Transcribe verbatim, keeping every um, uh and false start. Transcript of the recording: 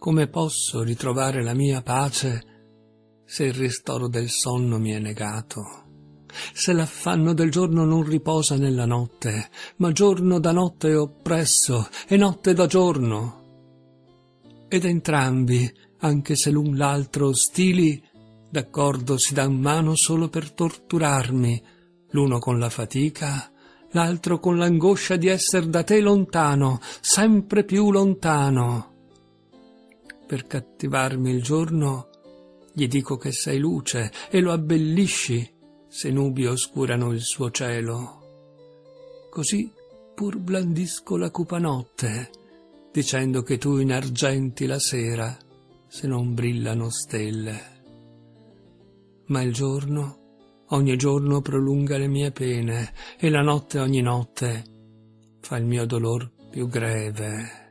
come posso ritrovare la mia pace se il ristoro del sonno mi è negato? Se l'affanno del giorno non riposa nella notte, ma giorno da notte è oppresso e notte da giorno? Ed entrambi, anche se l'un l'altro ostili, d'accordo si dan mano solo per torturarmi, l'uno con la fatica, l'altro con l'angoscia di esser da te lontano, sempre più lontano. Per cattivarmi il giorno, gli dico che sei luce e lo abbellisci, se nubi oscurano il suo cielo. Così pur blandisco la cupa notte, dicendo che tu inargenti la sera, se non brillano stelle. Ma il giorno, ogni giorno prolunga le mie pene, e la notte ogni notte fa il mio dolor più greve.